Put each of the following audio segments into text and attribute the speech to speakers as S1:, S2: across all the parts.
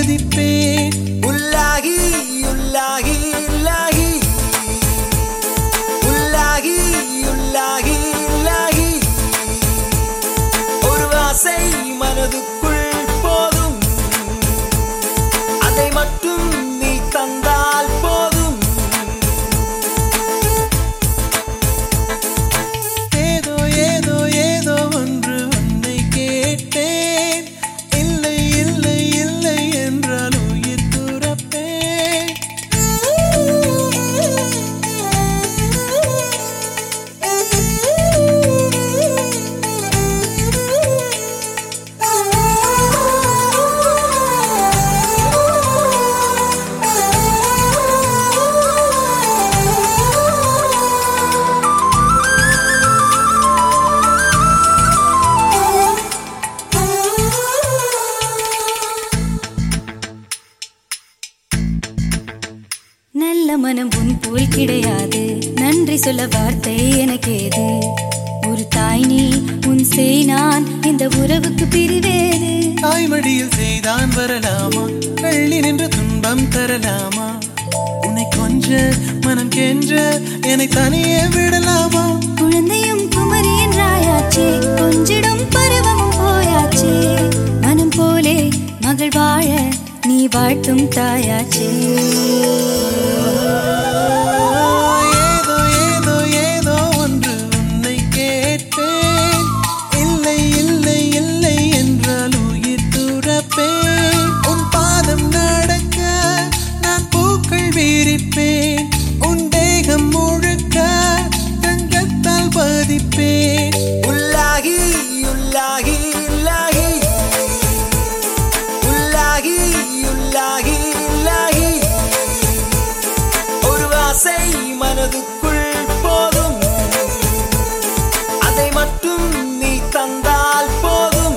S1: பதிப்பேன்.
S2: உள்ளாகி உள்ளாகி உள்ளாகி உள்ளாகி உள்ளாகி உள்ளாகி ஒரு ஆசை மனதுக்குள் போதும், அதை மட்டும் நீ தந்தால் போதும்.
S1: ஏதோ ஏதோ ஏதோ ஒன்று உன்னை கேட்டேன், இல்லை இல்லை இல்லை என்றால் உயிர் துறப்பேன்.
S3: நல்ல மனம் உன் போல் கிடையாது, நன்றி சொல்ல வார்த்தை எனக்கேது. ஒரு தாய் நீ, உன் செய் நான், இந்த உறவுக்கு பிரிவேது.
S1: தாய்மடியில் செய்தான் வரலாமா, கள்ளி நின்று துன்பம் தரலாமா? உன்னை கொஞ்ச மனம் கென்ற என்னை தனியே விடலாமா?
S3: குழந்தையும் குமரி என்றாயாச்சே, கொஞ்சிடும் பருவமும் போயாச்சே. மனம் போலே மகள் வாழ நீ வாழ்த்தும் தாயாச்சே.
S1: ஏதோ ஏதோ ஏதோ ஒன்று உன்னை கேட்டேன், இல்லை இல்லை இல்லை என்றால் உயிர் துறப்பேன். உன் பாதம் நடக்க நான் பூக்கள் விரிப்பேன், உன் தேகம் முழுக்க தங்கத்தால் பதிப்பேன்.
S2: உள்ளாகி உள்ளாகி உள்ளாகி உள்ளாகி உள்ளாகி உள்ளாகி ஒரு ஆசை மனதுக்குள் போதும், அதை மட்டும் நீ தந்தால் போதும்.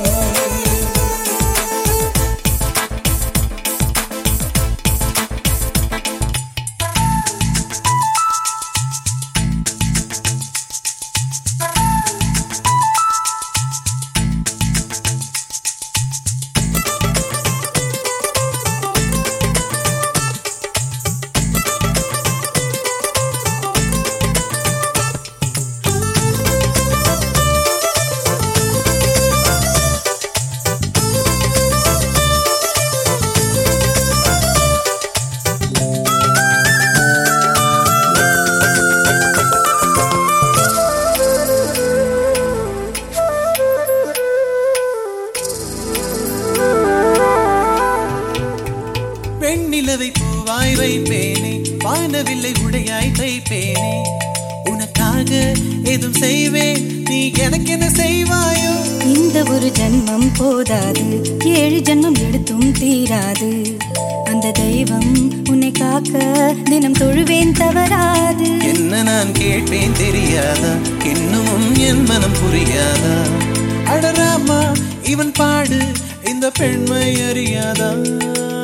S1: வெண்ணிலவை பூவாய் வைப்பேனே, வானவில்லை உடையாய் தைப்பேனே. உனக்காக ஏதும் செய்வேன், நீ எனக்கு என்ன செய்வாயோ?
S3: இந்த ஒரு ஜன்மம் போதாது, 7 ஜன்மம் எடுத்தும் தீராது. அந்த தெய்வம் உன்னை காக்க தினம் தொழுவேன் தவறாது.
S1: என்ன நான் கேட்பேன் தெரியாதா, இன்னும் என் மனம் புரியாதா? அடராமா இவன் பாடு இந்த பெண்மை அறியாதா?